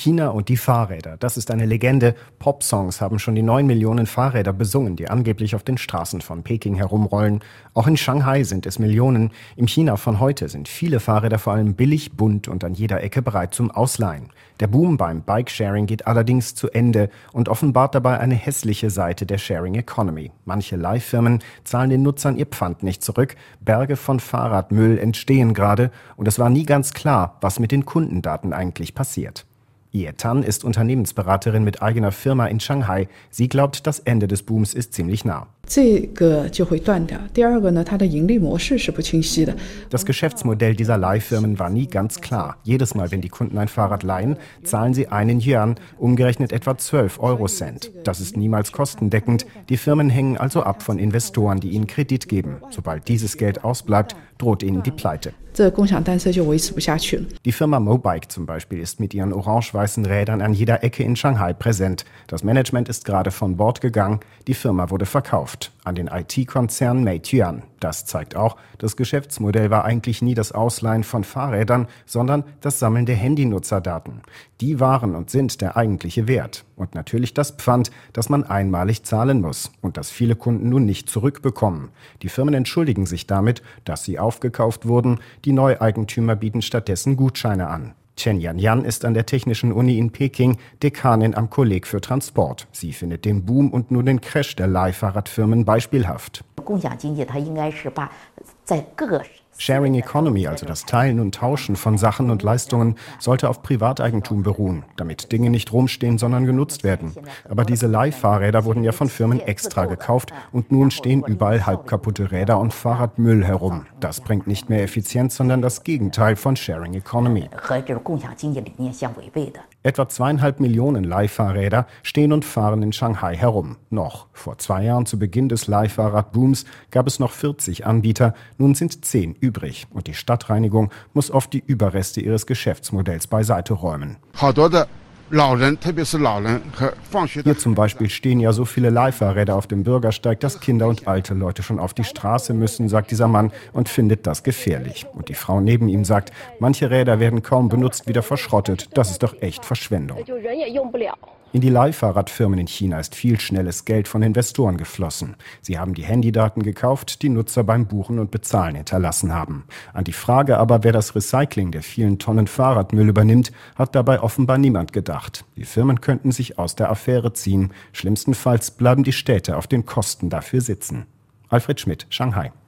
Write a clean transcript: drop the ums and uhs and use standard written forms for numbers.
China und die Fahrräder, das ist eine Legende. Popsongs haben schon die 9 Millionen Fahrräder besungen, die angeblich auf den Straßen von Peking herumrollen. Auch in Shanghai sind es Millionen. Im China von heute sind viele Fahrräder vor allem billig, bunt und an jeder Ecke bereit zum Ausleihen. Der Boom beim Bikesharing geht allerdings zu Ende und offenbart dabei eine hässliche Seite der Sharing Economy. Manche Leihfirmen zahlen den Nutzern ihr Pfand nicht zurück. Berge von Fahrradmüll entstehen gerade und es war nie ganz klar, was mit den Kundendaten eigentlich passiert. Ye Tan ist Unternehmensberaterin mit eigener Firma in Shanghai. Sie glaubt, das Ende des Booms ist ziemlich nah. Das Geschäftsmodell dieser Leihfirmen war nie ganz klar. Jedes Mal, wenn die Kunden ein Fahrrad leihen, zahlen sie einen Yuan, umgerechnet etwa 12 Eurocent. Das ist niemals kostendeckend. Die Firmen hängen also ab von Investoren, die ihnen Kredit geben. Sobald dieses Geld ausbleibt, droht ihnen die Pleite. Die Firma Mobike zum Beispiel ist mit ihren orange-weißen Rädern an jeder Ecke in Shanghai präsent. Das Management ist gerade von Bord gegangen. Die Firma wurde verkauft an den IT-Konzern Meituan. Das zeigt auch, das Geschäftsmodell war eigentlich nie das Ausleihen von Fahrrädern, sondern das Sammeln der Handynutzerdaten. Die waren und sind der eigentliche Wert. Und natürlich das Pfand, das man einmalig zahlen muss und das viele Kunden nun nicht zurückbekommen. Die Firmen entschuldigen sich damit, dass sie aufgekauft wurden. Die Neueigentümer bieten stattdessen Gutscheine an. Chen Yanyan ist an der Technischen Uni in Peking Dekanin am Kolleg für Transport. Sie findet den Boom und nun den Crash der Leihfahrradfirmen beispielhaft. Sharing Economy, also das Teilen und Tauschen von Sachen und Leistungen, sollte auf Privateigentum beruhen, damit Dinge nicht rumstehen, sondern genutzt werden. Aber diese Leihfahrräder wurden ja von Firmen extra gekauft und nun stehen überall halbkaputte Räder und Fahrradmüll herum. Das bringt nicht mehr Effizienz, sondern das Gegenteil von Sharing Economy. Etwa 2,5 Millionen Leihfahrräder stehen und fahren in Shanghai herum. Noch. Vor 2 Jahren, zu Beginn des Leihfahrradbooms, gab es noch 40 Anbieter, nun sind 10 übrig. Und die Stadtreinigung muss oft die Überreste ihres Geschäftsmodells beiseite räumen. Hier zum Beispiel stehen ja so viele Leihfahrräder auf dem Bürgersteig, dass Kinder und alte Leute schon auf die Straße müssen, sagt dieser Mann und findet das gefährlich. Und die Frau neben ihm sagt, manche Räder werden kaum benutzt, wieder verschrottet. Das ist doch echt Verschwendung. In die Leihfahrradfirmen in China ist viel schnelles Geld von Investoren geflossen. Sie haben die Handydaten gekauft, die Nutzer beim Buchen und Bezahlen hinterlassen haben. An die Frage aber, wer das Recycling der vielen Tonnen Fahrradmüll übernimmt, hat dabei offenbar niemand gedacht. Die Firmen könnten sich aus der Affäre ziehen. Schlimmstenfalls bleiben die Städte auf den Kosten dafür sitzen. Alfred Schmidt, Shanghai.